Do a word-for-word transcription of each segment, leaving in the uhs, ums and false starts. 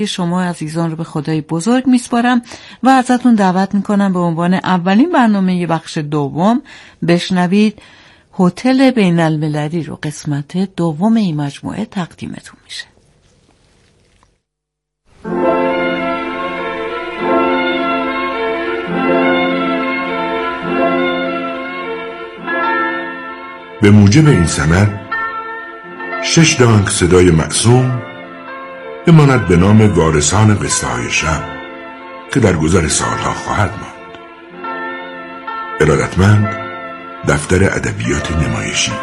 شما عزیزان رو به خدای بزرگ میسپارم و ازتون دعوت میکنم به عنوان اولین برنامه بخش دوم بشنوید هتل بین المللی رو. قسمت دوم این مجموعه تقدیمتون میشه. به موجب این سند شش دانگ صدای معصوم بماند به نام وارثان قصه های شب که در گذر سالها خواهد ماند. ارادتمند دفتر ادبیات نمایشی.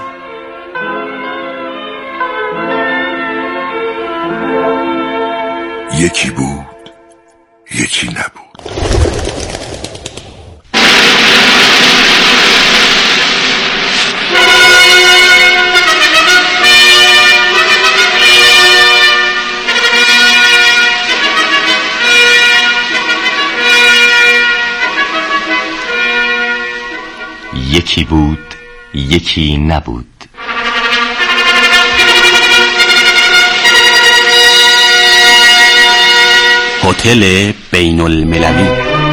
یکی بود، یکی نبود. یکی بود، یکی نبود. هتل بین المللی.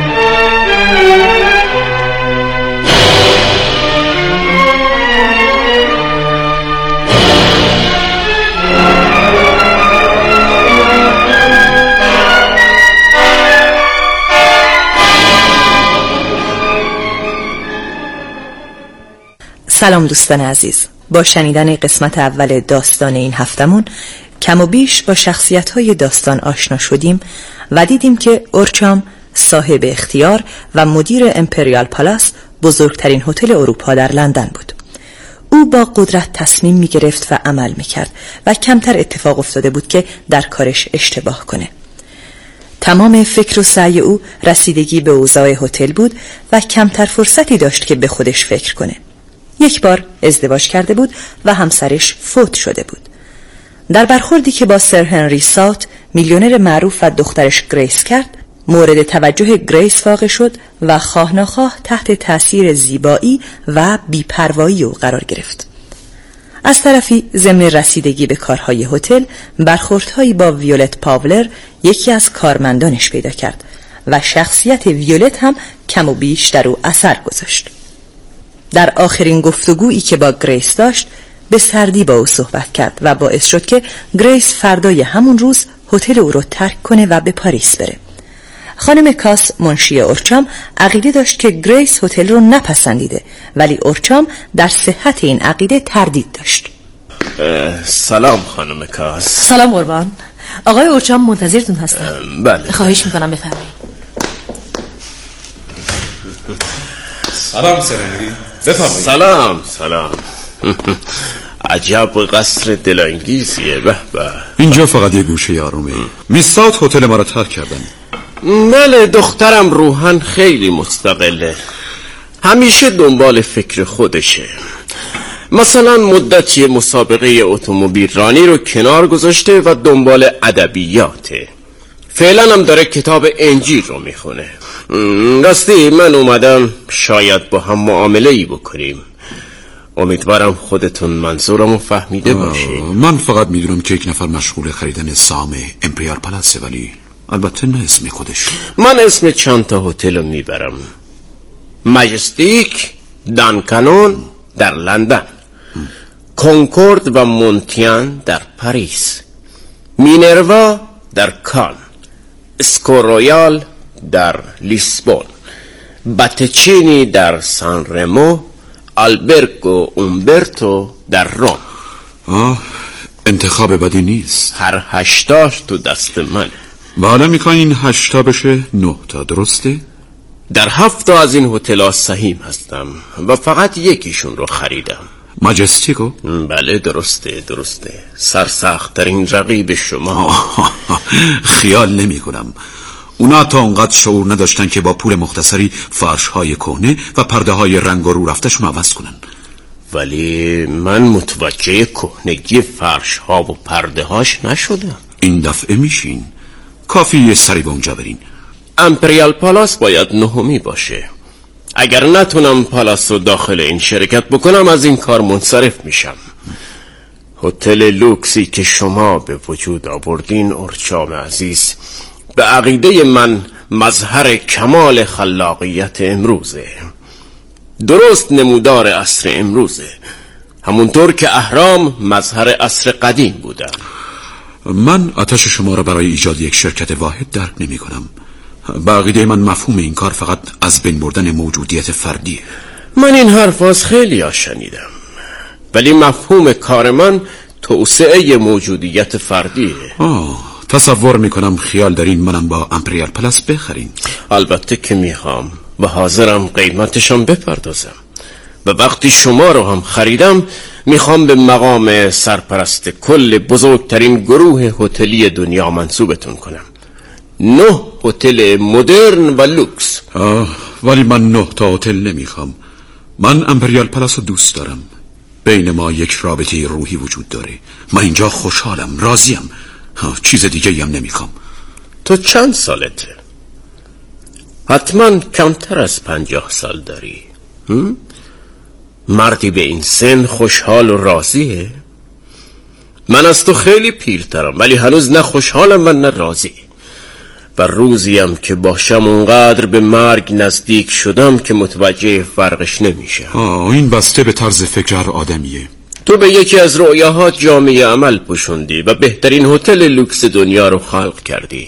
سلام دوستان عزیز، با شنیدن قسمت اول داستان این هفتمون کم و بیش با شخصیت‌های داستان آشنا شدیم و دیدیم که اورچام صاحب اختیار و مدیر امپریال پالاس، بزرگترین هتل اروپا در لندن بود. او با قدرت تصمیم می گرفت و عمل می کرد و کمتر اتفاق افتاده بود که در کارش اشتباه کنه. تمام فکر و سعی او رسیدگی به اوضاع هتل بود و کمتر فرصتی داشت که به خودش فکر کنه. یک بار ازدواج کرده بود و همسرش فوت شده بود. در برخوردی که با سر هنری سات، میلیونر معروف و دخترش گریس کرد، مورد توجه گریس واقع شد و خواه نخواه تحت تأثیر زیبایی و بی‌پروایی او قرار گرفت. از طرفی ضمن رسیدگی به کارهای هتل، برخوردهایی با ویولت پاولر، یکی از کارمندانش پیدا کرد و شخصیت ویولت هم کم و بیش در او اثر گذاشت. در آخرین گفتگویی که با گریس داشت، به سردی با او صحبت کرد و باعث شد که گریس فردای همون روز هتل او رو ترک کنه و به پاریس بره. خانم کاس، منشی اورچام، عقیده داشت که گریس هتل رو نپسندیده، ولی اورچام در صحت این عقیده تردید داشت. سلام خانم کاس. سلام قربان. آقای اورچام منتظرتون هستم. بله. خواهش میکنم بفرمایید. سلام سرنگی. بفرمایید. سلام سلام. عجب قصر دلانگیزیه. به به. اینجا فقط یه گوشه آرومه. میستات هتل ما رو ترک کردن. بله، دخترم روحن خیلی مستقله، همیشه دنبال فکر خودشه. مثلا مدتی مسابقه اتومبیل رانی رو کنار گذاشته و دنبال ادبیاته. فعلا هم داره کتاب انجیل رو میخونه. راستی من اومدم شاید با هم معامله‌ای بکنیم. امیدوارم خودتون منظورمو فهمیده باشید. من فقط میدونم که یک نفر مشغول خریدن سهام امپریال پالاسه، ولی البته نه اسم خودش. من اسم چند تا هتل رو میبرم: مجستیک، دانکانون در لندن، کنکورد و مونتیان در پاریس، مینروا در کان، اسکورویال در لیسبون، باتچینی در سان رمو، آلبرگو اومبرتو در روم. آه، انتخاب بدی نیست. هر هشتاش تو دست منه. و حالا میخواین این هشتا بشه نه تا، درسته؟ در هفت تا از این هتل‌ها سهیم هستم و فقط یکیشون رو خریدم. ماجستیکو؟ بله درسته درسته. سرسخت‌ترین رقیب شما. خیال نمی کنم اونا تا اونقدر شعور نداشتن که با پول مختصری فرش‌های کهنه و پرده‌های رنگ و رو رفتشون عوض کنن. ولی من متوجه کهنگی فرش‌ها و پرده‌هاش نشدم. این دفعه میشین. کافی یه سری به اونجا برین. امپریال پالاس باید نهمی باشه. اگر نتونم پالاس رو داخل این شرکت بکنم از این کار منصرف میشم. هتل لوکسی که شما به وجود آوردین اورچام عزیز، به عقیده من مظهر کمال خلاقیت امروزه. درست نمودار عصر امروزه، همونطور که اهرام مظهر عصر قدیم بودن. من آتش شما را برای ایجاد یک شرکت واحد درک نمی کنم. به عقیده من مفهوم این کار فقط از بین بردن موجودیت فردیه. من این حرف از خیلی ها شنیدم، ولی مفهوم کار من توسعه موجودیت فردیه. آه، تصور میکنم خیال دارین منم با امپریال پلاس بخرین. البته که میخوام و حاضرم قیمتشم بپردازم، و وقتی شما رو هم خریدم میخوام به مقام سرپرست کل بزرگترین گروه هتلی دنیا منصوبتون کنم. نه هتل مدرن و لوکس. آه، ولی من نه تا هتل نمیخوام. من امپریال پلاس رو دوست دارم. بین ما یک رابطه روحی وجود داره. من اینجا خوشحالم، راضیم. چیز دیگه هم نمیخوام. تو چند سالته؟ حتما کمتر از پنجاه سال داری. هم؟ مردی به این سن خوشحال و راضیه؟ من از تو خیلی پیرترم، ولی هنوز نه خوشحالم و نه راضی. و روزیم که باشم اونقدر به مرگ نزدیک شدم که متوجه فرقش نمیشه. آه، این بسته به طرز فکر هر آدمیه. تو به یکی از رؤیاها جامعه عمل پوشوندی و بهترین هتل لوکس دنیا رو خلق کردی،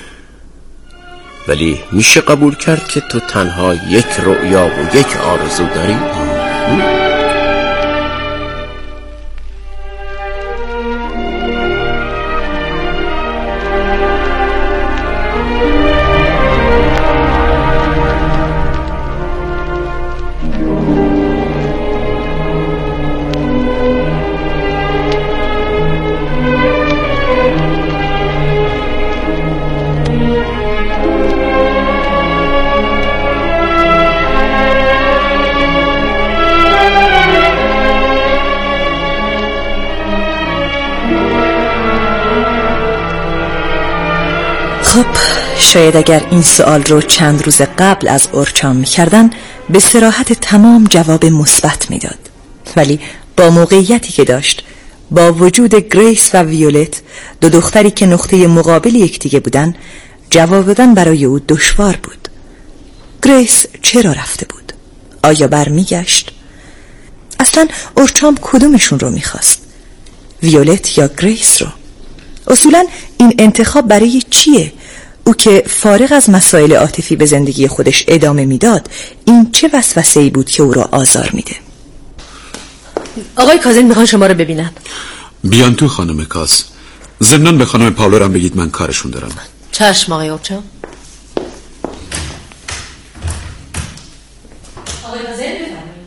ولی میشه قبول کرد که تو تنها یک رؤیا و یک آرزو داری؟ خب شاید اگر این سوال رو چند روز قبل از اورچام می‌کردن به صراحت تمام جواب مثبت میداد، ولی با موقعیتی که داشت، با وجود گریس و ویولت، دو دختری که نقطه مقابل یکدیگه بودن، جواب دادن برای او دشوار بود. گریس چرا رفته بود؟ آیا برمیگشت؟ اصلا اورچام کدومشون رو میخواست؟ ویولت یا گریس رو؟ اصولا این انتخاب برای چیه؟ او که فارغ از مسائل عاطفی به زندگی خودش ادامه میداد، این چه وسوسه‌ای بود که او را آزار میده؟ آقای کازن میخوان شما رو ببینن. بیان تو خانم کاس. ضمناً به خانم پاولر هم بگید من کارشون دارم. چشم آقای اورچام. آقای کازن بفرمایید.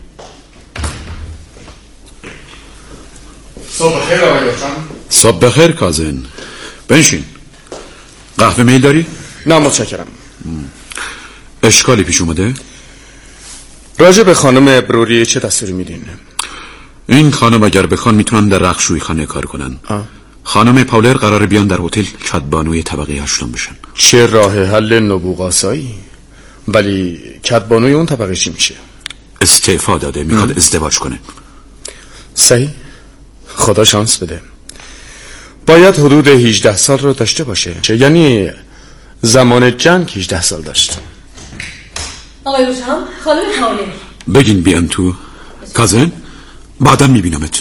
صبح بخیر آقای اورچام. صبح بخیر کازن. بنشین. قهوه میل داری؟ نه متشکرم. اشکالی پیش اومده؟ راجع به خانم بروری چه دستوری میدین؟ این خانم اگر بخوان میتونن در رخشویی خانه کار کنن. آه. خانم پاولر قراره بیان در هتل کدبانوی طبقه هشتم بشن. چه راه حل نبوغاسایی؟ ولی کدبانوی اون طبقه چی میشه؟ استعفا داده، میخواد ازدواج کنه. صحیح. خدا شانس بده. باید حدود هجده سال رو داشته باشه، چه یعنی زمان جنگ هجده سال داشت. آقای اورچام، خانم پاولر. بگین بیان تو. کازن بعدا میبینمت.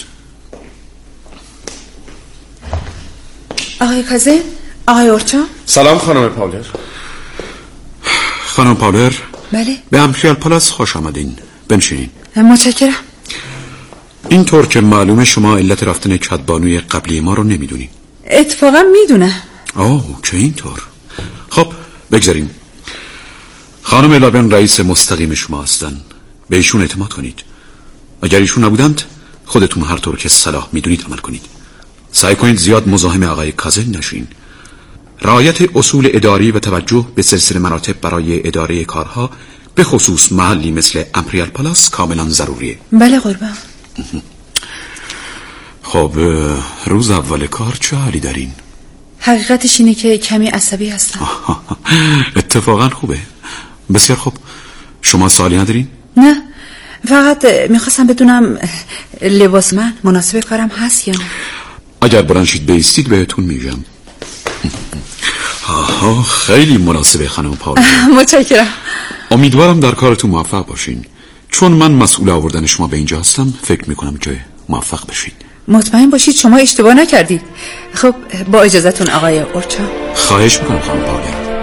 آقای کازن، آقای اورچام. سلام خانم پاولر. خانم پاولر. بله. به امپریال پلاس خوش آمدین. بنشینین. متشکرم. اینطور که معلومه شما علت رفتن کدبانوی قبلی ما رو نمیدونین. اتفاقا میدونم. آه که اینطور. خب بگذاریم. خانم لاون رئیس مستقیم شما هستن، به ایشون اعتماد کنید. اگر ایشون نبودند خودتون هر طور که صلاح میدونید عمل کنید. سعی کنید زیاد مزاحم آقای کازن نشین. رعایت اصول اداری و توجه به سلسله مراتب برای اداره کارها به خصوص محلی مثل امپریال پلاس کاملا ضروریه. بله قربان. خب روز اول کار چه حالی دارین؟ حقیقتش اینه که کمی عصبی هستم. اتفاقا خوبه. بسیار خوب. شما سوالی ندارین؟ نه، فقط میخواستم بدونم لباس من مناسب کارم هست یا نه. اگر بلند شید بایستید بهتون میگم. آها خیلی مناسبه خانم پاول. متشکرم. امیدوارم در کارتون موفق باشین. چون من مسئول آوردن شما به اینجا هستم فکر میکنم که موفق بشید. مطمئن باشید شما اشتباه نکردید. خب با اجازهتون آقای اورچا. خواهش میکنم خانم پاول.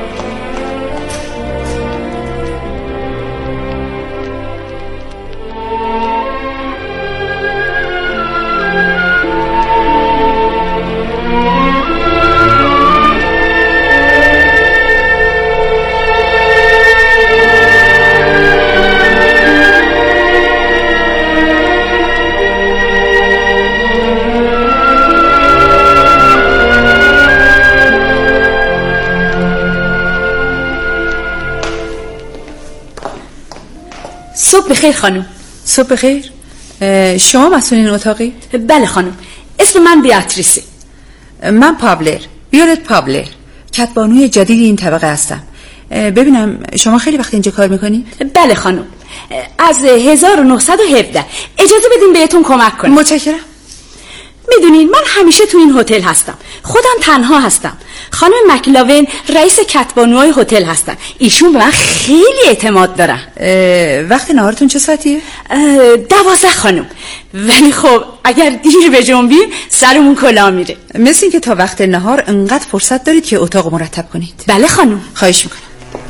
صبح بخیر خانم. صبح بخیر. شما مسئولین اتاقی؟ بله خانم. اسم من بیاتریسه. من پابلر، ویولت پابلر، کتبانوی جدید این طبقه هستم. ببینم شما خیلی وقت اینجا کار میکنی؟ بله خانم، از هزار و نهصد و هفده. اجازه بدین بهتون کمک کنم. متشکرم. میدونین من همیشه تو این هتل هستم. خودم تنها هستم. خانم مکلاون رئیس کتبانوهای هتل هستن. ایشون به من خیلی اعتماد دارن. وقت نهارتون چه ساعتیه؟ دوازده خانم. ولی خب اگر دیر بجنبیم سرمون کلا میره. مثل این که تا وقت نهار انقدر فرصت دارید که اتاق مرتب کنید. بله خانم. خواهش میکنم.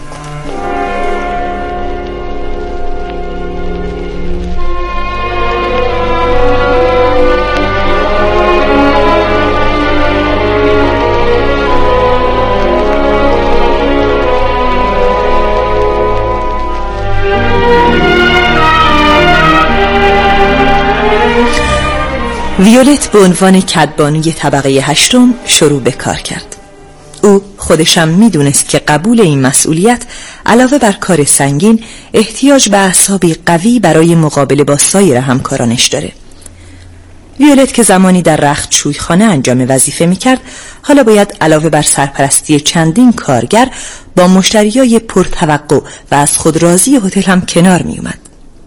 ویولت به عنوان کدبانوی طبقه هشتم شروع به کار کرد. او خودشم میدونست که قبول این مسئولیت علاوه بر کار سنگین احتیاج به اعصابی قوی برای مقابله با سایر همکارانش داره. ویولت که زمانی در رختشویی خانه انجام وظیفه میکرد، حالا باید علاوه بر سرپرستی چندین کارگر با مشتریای پرتوقع و از خود راضی هتل هم کنار میومد.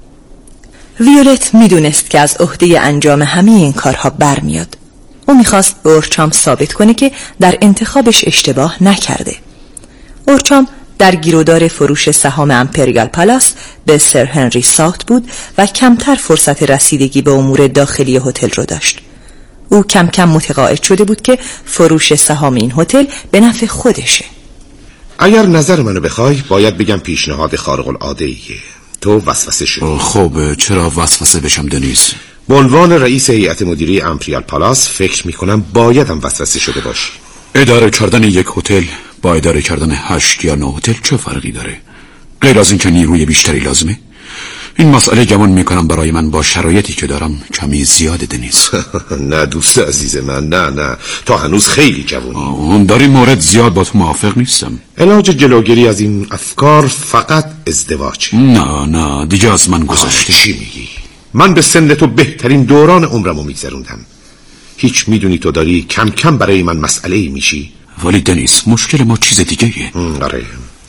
ویولت میدونست که از عهده انجام همه این کارها برمیاد. او میخواست به اورچام ثابت کنه که در انتخابش اشتباه نکرده. اورچام در گیرودار فروش سهام امپریال پالاس به سر هنری ساوت بود و کمتر فرصت رسیدگی به امور داخلی هتل رو داشت. او کم کم متقاعد شده بود که فروش سهام این هتل به نفع خودشه. اگر نظر منو بخوای باید بگم پیشنهاد خارق العاده ایه. تو وسوسه شدی. خب چرا وسوسه بشم دنیس؟ به عنوان رئیس هیئت مدیره امپریال پالاس فکر میکنم باید هم وسوسه شده باشی. اداره کردن یک هتل با اداره کردن هشت یا نه هتل چه فرقی داره؟ غیر از اینکه نیروی بیشتری لازمه؟ این مسئله گمان میکنم برای من با شرایطی که دارم کمی زیاده دنیس. نه دوست عزیز من، نه نه تا هنوز خیلی جوانی. در این مورد زیاد با تو موافق نیستم. علاج جلوگیری از این افکار فقط ازدواج. نه نه دیگه از من گذشته. چی میگی؟ من به سن تو بهترین دوران عمرمو میگذروندم. هیچ میدونی تو داری کم کم برای من مسئله میشی. ولی دنیس مشکل ما چیز دیگه ایه. آره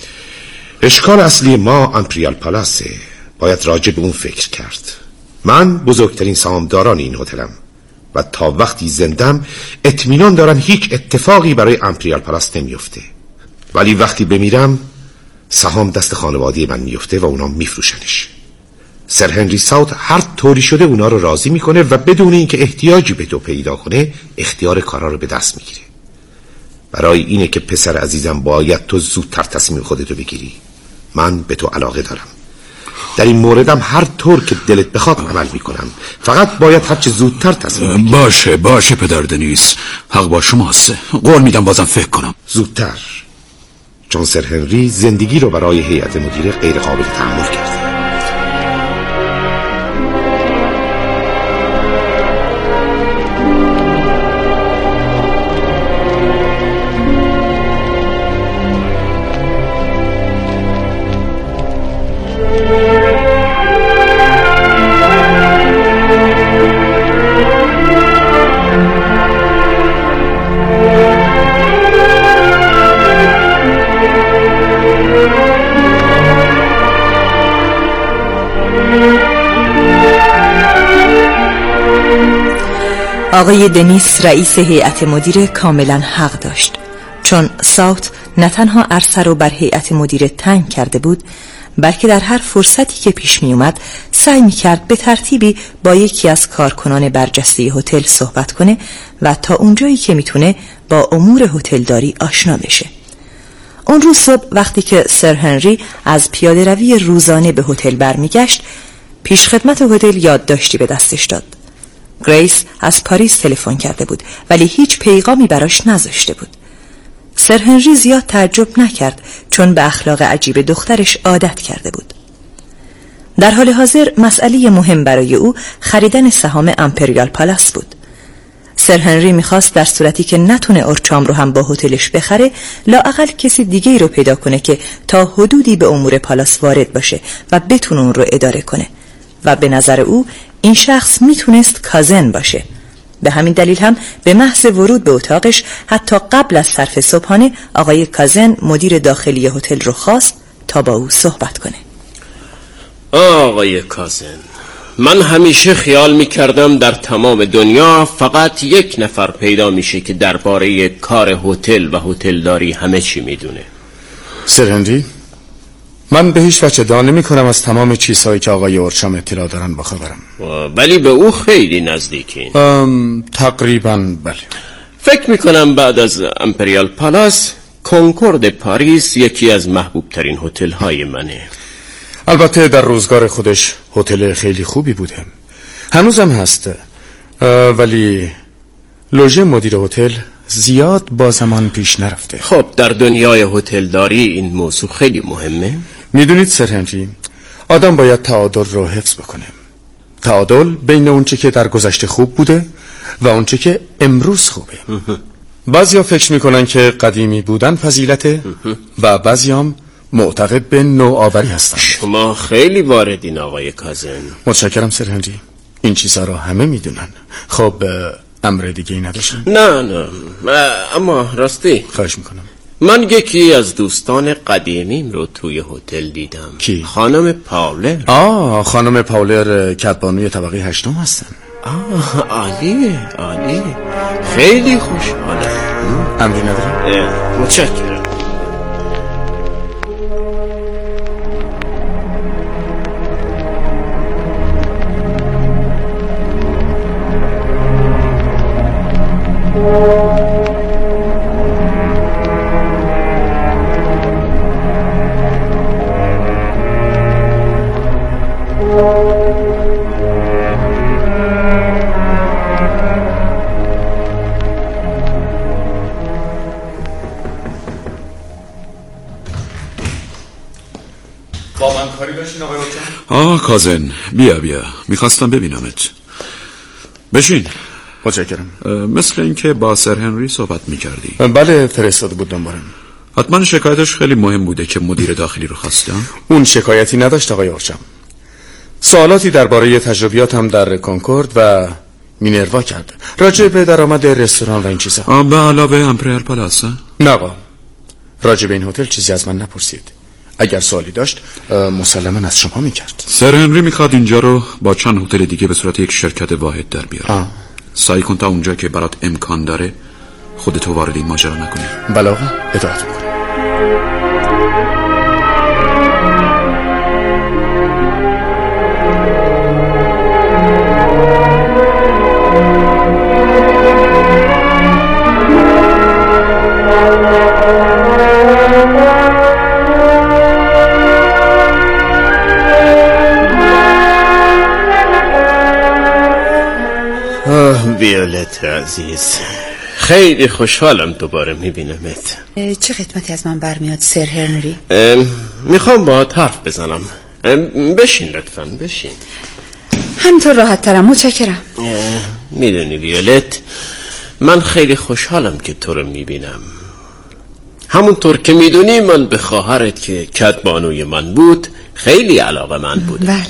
اشکال اصلی ما امپریال پالاسه. باید راجع به اون فکر کرد. من بزرگترین سهامداران این هتلم و تا وقتی زندم اطمینان دارم هیچ اتفاقی برای امپریال پالاس نمیفته. ولی وقتی بمیرم سهام دست خانواده من میفته و اونا میفروشنش. سر هنری ساوت هر طوری شده اونا رو راضی میکنه و بدون اینکه احتیاجی به تو پیدا کنه اختیار کارا رو به دست میگیره. برای اینه که پسر عزیزم باید تو زودتر تصمیم خودتو بگیری. من به تو علاقه دارم. در این موردم هر طور که دلت بخواد عمل میکنم. فقط باید هرچه زودتر تصمیم بگیری. باشه باشه پدر دنیس، حق با شماست. قول میدم بازم فکر کنم. زودتر، چون سر هنری زندگی رو برای هیئت مدیره غیر قابل تحمل کرده. آقای دنیس رئیس هیئت مدیره کاملا حق داشت، چون ساوت نه تنها عرصه رو بر هیئت مدیره تنگ کرده بود، بلکه در هر فرصتی که پیش می اومد سعی می کرد به ترتیبی با یکی از کارکنان برجسته هتل صحبت کنه و تا اونجایی که میتونه با امور هتلداری آشنا بشه. اون روز صبح وقتی که سر هنری از پیاده روی روزانه به هتل برمیگشت، پیشخدمت هتل یادداشتی به دستش داد. گریس از پاریس تلفن کرده بود ولی هیچ پیغامی براش نذاشته بود. سر هنری زیاد تعجب نکرد، چون به اخلاق عجیب دخترش عادت کرده بود. در حال حاضر مسئله مهم برای او خریدن سهام امپریال پالاس بود. سر هنری میخواست در صورتی که نتونه اورچام رو هم با هتلش بخره، لااقل کسی دیگه ای رو پیدا کنه که تا حدودی به امور پالاس وارد باشه و بتونه اون رو اداره کنه و به نظر او این شخص میتونست کازن باشه. به همین دلیل هم به محض ورود به اتاقش حتی قبل از صرف صبحانه آقای کازن مدیر داخلی هتل رو خواست تا با او صحبت کنه. آقای کازن، من همیشه خیال میکردم در تمام دنیا فقط یک نفر پیدا میشه که درباره کار هتل و هتلداری همه چی میدونه. سر هنری، من به هیچ وجه ادعا نمی‌کنم از تمام چیزهایی که آقای اورچام اطلاع دارن باخبرم، ولی به او خیلی نزدیکین. تقریبا بله. فکر میکنم بعد از امپریال پالاس کنکورد پاریس یکی از محبوب ترین هتل های منه. البته در روزگار خودش هتل خیلی خوبی بوده، هنوزم هست، ولی لوژه مدیر هتل زیاد با زمان پیش نرفته. خب در دنیای هتلداری این موضوع خیلی مهمه. میدونید سر هنری، آدم باید تعادل رو حفظ بکنه. تعادل بین اونچه که در گذشته خوب بوده و اونچه که امروز خوبه. بعضیا فکر میکنن که قدیمی بودن فضیلته و بعضیام معتقد به نوآوری هستن. شما خیلی واردین آقای کازن. متشکرم سر هنری، این چیزها رو همه میدونن. خب امر دیگه ای نداشتن؟ نه نه، اما راستی خواهش میکنم. من یکی از دوستان قدیمیم رو توی هتل دیدم. کی؟ خانم پاولر. آه خانم پاولر کدبانوی طبقه هشتم هستن. آه عالیه عالیه، خیلی خوشحالم. امری ندارم؟ متشکرم. با من کاری داشتین آقای اورچام؟ آه کازن، بیا بیا، میخواستم ببینمت. بشین. متشکرم. مثل اینکه با سر هنری صحبت میکردی. بله، فرستاده بود دنبالم. حتما شکایتش خیلی مهم بوده که مدیر داخلی رو خواستم. اون شکایتی نداشت آقای اورچام. سوالاتی درباره تجربیاتم در کنکورد و مینروا کرد، راجع به درآمد رستوران و این چیزا. به علاوه امپریال پالاس؟ نه آقا، راجع به این هتل چیزی از من نپرسید. اگر سوالی داشت مسلماً از شما میکرد. سر هنری میخواد اینجا رو با چند هتل دیگه به صورت یک شرکت واحد در بیاره. سعی کن تا اونجا که برات امکان داره خودتو وارد این ماجرا نکنی. بله آقا، اطاعت میکنم. ویولت عزیز، خیلی خوشحالم دوباره میبینمت. چه خدمتی از من برمیاد سر هنری؟ میخوام باهات حرف بزنم. بشین لطفاً، بشین. همینطور راحت ترم، متشکرم. میدونی ویولت، من خیلی خوشحالم که تو رو میبینم. همونطور که میدونی من به خواهرت که کدبانوی من بود خیلی علاقه من بود. بله.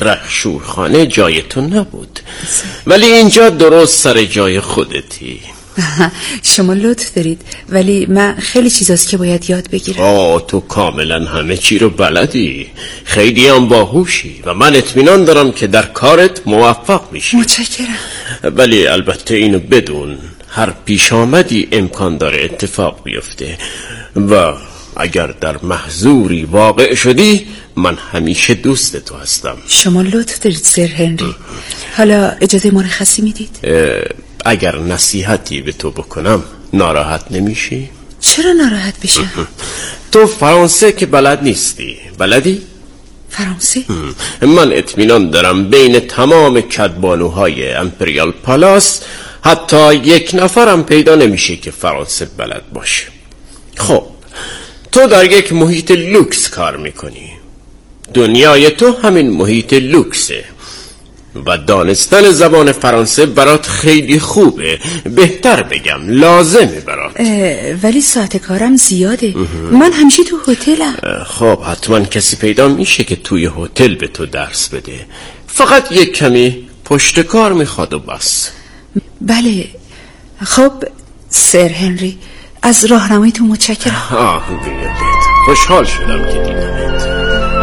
رخشورخانه جای تو نبود، ولی اینجا درست سر جای خودتی. شما لطف دارید، ولی من خیلی چیزاست که باید یاد بگیرم. آه تو کاملا همه چی رو بلدی، خیلی هم باهوشی و من اطمینان دارم که در کارت موفق میشی. متشکرم. ولی البته اینو بدون، هر پیش آمدی امکان داره اتفاق بیفته و اگر در محظوری واقع شدی من همیشه دوست تو هستم. شما لطف دارید سر هنری. حالا اجازه مرخصی میدید؟ اگر نصیحتی به تو بکنم ناراحت نمیشی؟ چرا ناراحت بشم؟ تو فرانسه که بلد نیستی، بلدی؟ فرانسه؟ من اطمینان دارم بین تمام کدبانوهای امپریال پالاس حتی یک نفرم پیدا نمیشه که فرانسه بلد باشه. خب تو در یک محیط لوکس کار میکنی، دنیای تو همین محیط لوکسه و دانستن زبان فرانسه برات خیلی خوبه، بهتر بگم لازمه برات. ولی ساعت کارم زیاده. من همیشه تو هتلم. خب حتما کسی پیدا میشه که توی هتل به تو درس بده، فقط یک کمی پشت کار میخواد و بس. بله. خب سر هنری، از راهنماییتون متشکرم. آه بیاد، خوشحال شدم که دیدمت.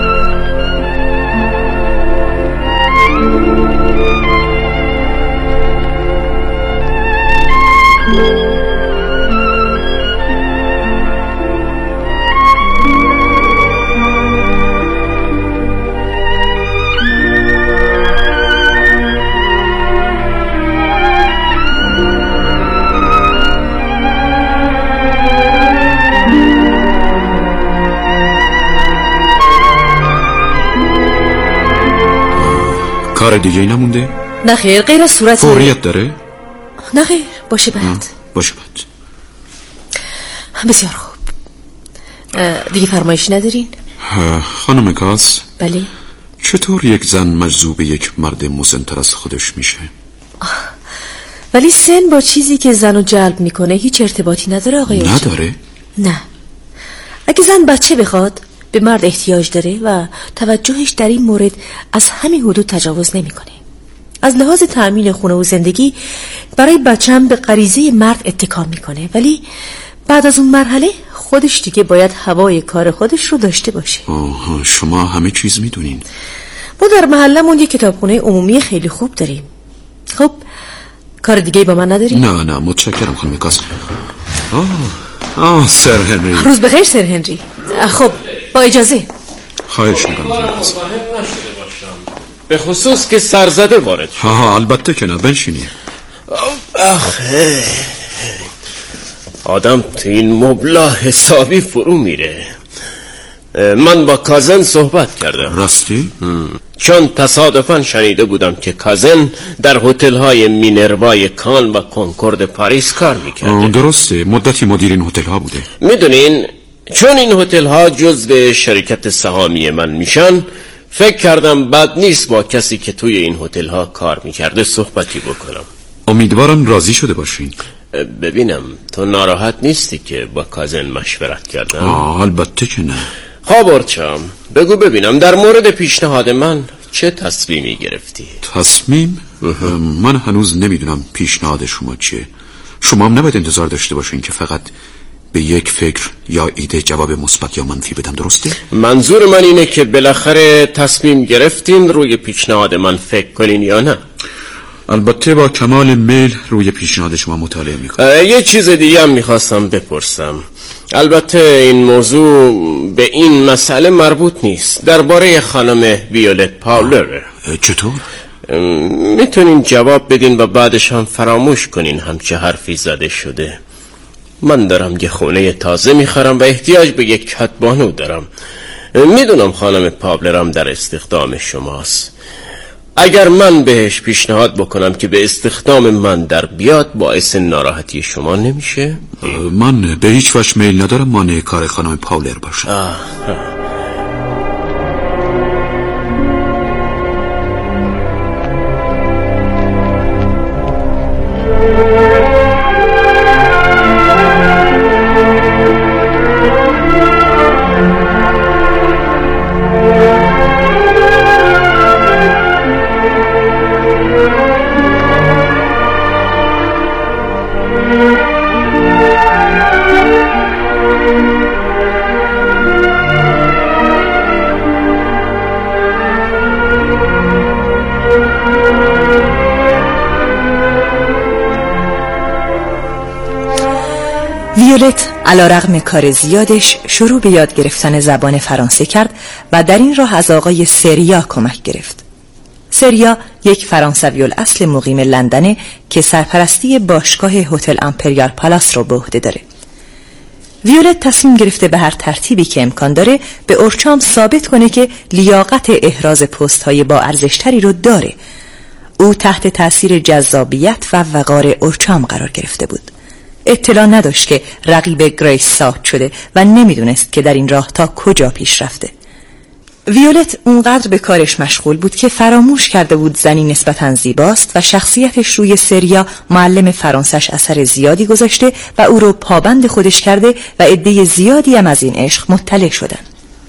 کار دیگه ای نمونده؟ نه خیر، غیر از صورت فوریت داره؟ نه خیر، باشه بعد. باشه بعد. بسیار خوب. دیگه فرمایشی ندارین؟ خانم کاس. بله. چطور یک زن مجذوب یک مرد مسن‌تر از خودش میشه؟ ولی سن با چیزی که زنو جلب میکنه هیچ ارتباطی نداره آقای اوچا. نداره؟ نه. اگه زن بچه بخواد به مرد احتیاج داره و توجهش در این مورد از همین حدود تجاوز نمیکنه. از لحاظ تأمین خونه و زندگی برای بچه‌م به غریزه مرد اتکا میکنه، ولی بعد از اون مرحله خودش دیگه باید هوای کار خودش رو داشته باشه. آه، شما همه چیز میدونین. ما در محلمون یک کتابخونه عمومی خیلی خوب داریم. خب کار دیگه با من نداری؟ نه نه متشکرم خانم کاس. آه آه سر هنری. روز بخیر سر هنری. خب با اجازه. خواهش میکنم خانم کاس. به خصوص که سرزده وارد شد. ها البته که نه، بنشینی. آخه آدم تو این مبلا حسابی فرو میره. من با کازن صحبت کردم. راستی؟ چون تصادفاً شنیده بودم که کازن در هتل‌های مینروای کان و کنکورد پاریس کار میکرده. درسته، مدتی مدیر این هتل‌ها بوده. میدونین چون این هتل‌ها جزو شرکت سهامی من میشن، فکر کردم بد نیست با کسی که توی این هتل‌ها کار میکرده صحبتی بکنم. امیدوارم راضی شده باشین. ببینم تو ناراحت نیستی که با کازن مشورت کردم؟ آه البته که نه. خب ارچم بگو ببینم در مورد پیشنهاد من چه تصمیمی گرفتی؟ تصمیم؟ من هنوز نمیدونم پیشنهاد شما چیه. شما هم نباید انتظار داشته باشین که فقط به یک فکر یا ایده جواب مثبت یا منفی بدم، درسته؟ منظور من اینه که بالاخره تصمیم گرفتین روی پیشنهاد من فکر کنین یا نه؟ البته با کمال میل روی پیشنهاد شما مطالعه میکنم. یه چیز دیگه هم میخواستم بپرسم. البته این موضوع به این مسئله مربوط نیست، درباره خانم ویولت پاولر. چطور؟ میتونین جواب بدین و بعدش هم فراموش کنین همچه حرفی زده شده. من دارم یه خونه تازه میخرم و احتیاج به یک کدبانو دارم. میدونم خانم پاولرم در استخدام شماست. اگر من بهش پیشنهاد بکنم که به استخدام من در بیاد، باعث ناراحتی شما نمیشه؟ من به هیچ وجه میل ندارم مانع کار خانم پاولر باشم. آه. ویولت علیرغم کار زیادش شروع به یاد گرفتن زبان فرانسه کرد و در این راه از آقای سریا کمک گرفت. سریا یک فرانسوی الاصل مقیم لندنه که سرپرستی باشگاه هتل امپریال پالاس رو به عهده داره. ویولت تصمیم گرفته به هر ترتیبی که امکان داره به اورچام ثابت کنه که لیاقت احراز پست های با ارزشتری رو داره. او تحت تاثیر جذابیت و وقار اورچام قرار گرفته بود. اطلاع نداشت که رقیب گریس ثابت شده و نمیدونست که در این راه تا کجا پیش رفته. ویولت اونقدر به کارش مشغول بود که فراموش کرده بود زنی نسبتاً زیباست و شخصیتش روی سریا معلم فرانسش اثر زیادی گذاشته و او رو پابند خودش کرده و عده زیادی هم از این عشق مطلع شدن.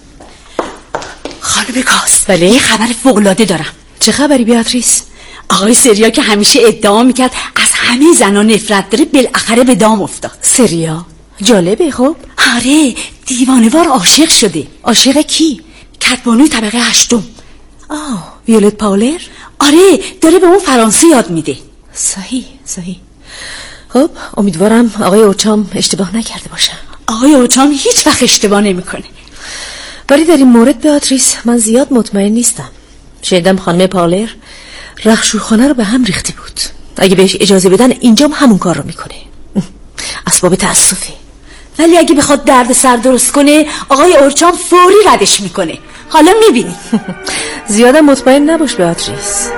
خانم کاس، بله؟ یه خبر فوق‌العاده دارم. چه خبری بیاتریس؟ آقای سریا که همیشه ادعا میکرد از همه زنان نفرت داره بالاخره به دام افتاد. سریا؟ جالبه. خب آره، دیوانه‌وار عاشق شده. عاشق کی؟ کتبانوی طبقه هشتم. آه، ویولت پاولر؟ آره، داره به اون فرانسه یاد میده. صحیح صحیح. خب امیدوارم آقای اورچام اشتباه نکرده باشه. آقای اورچام هیچ وقت اشتباه نمیکنه. ولی در این مورد بیاتریس من زیاد مطمئن نیستم. شنیدم خانم پاولر رخشورخانه رو به هم ریخته بود. اگه بهش اجازه بدن اینجام همون کار رو میکنه. اسباب تأسفی. ولی اگه بخواد درد سر درست کنه آقای اورچام فوری ردش میکنه. حالا میبینی. زیادم مطمئن نباش بیاتریس.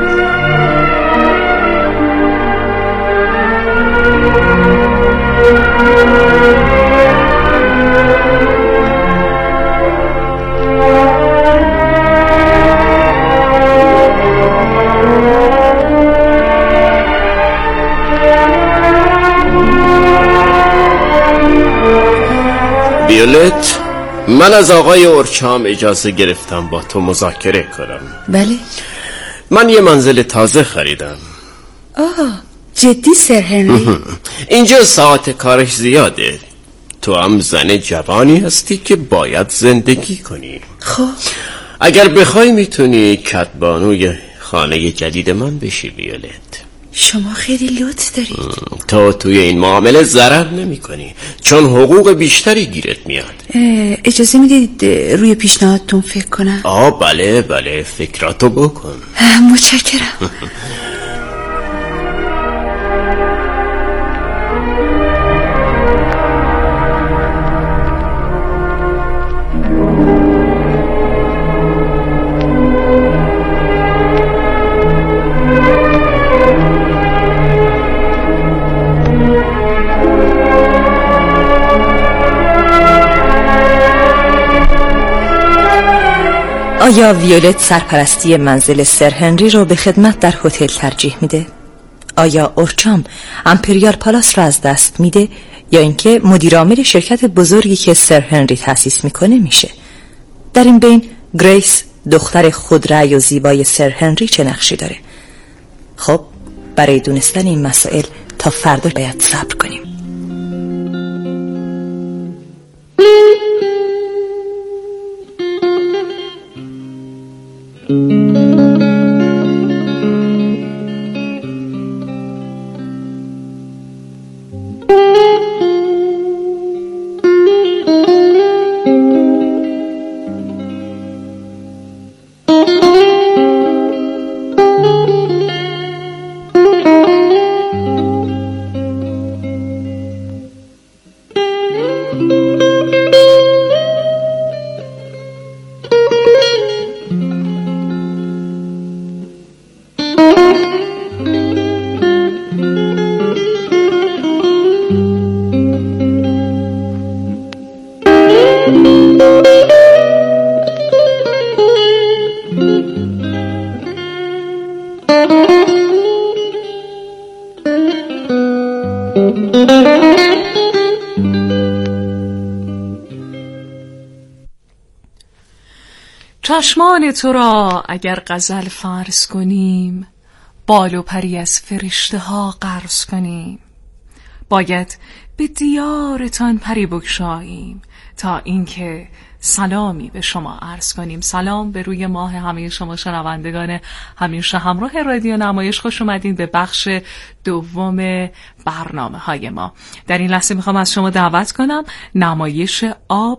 ویولت، من از آقای اورچام اجازه گرفتم با تو مذاکره کنم. بله؟ من یه منزل تازه خریدم. آه، جدی سر هنری؟ اینجا ساعت کارش زیاده. تو هم زن جوانی هستی که باید زندگی کنی. خب اگر بخوای میتونی کتبانوی خانه جدید من بشی ویولت. شما خیلی لطف دارید. تو توی این معامله ضرر نمی کنی چون حقوق بیشتری گیرت میاد. اجازه میدید روی پیشنهادتون فکر کنم؟ آه بله بله، فکراتو بکن. متشکرم. آیا ویولت سرپرستی منزل سر هنری رو به خدمت در هتل ترجیح میده؟ آیا اورچام امپریال پالاس رو از دست میده یا اینکه مدیر عامل شرکت بزرگی که سر هنری تأسیس میکنه میشه؟ در این بین گریس دختر خودرأی و زیبای سر هنری چه نقشی داره؟ خب برای دونستن این مسائل تا فردا باید صبر کنیم. چشمان تو را اگر غزل فرض کنیم، بال و پری از فرشته ها قرض کنیم، باید به دیارتان پری بگشاییم تا اینکه سلامی به شما عرض کنیم. سلام به روی ماه همه شما شنوندگان همیشه همراه رادیو نمایش. خوش اومدین به بخش دوم برنامه های ما. در این لحظه میخوام از شما دعوت کنم نمایش آب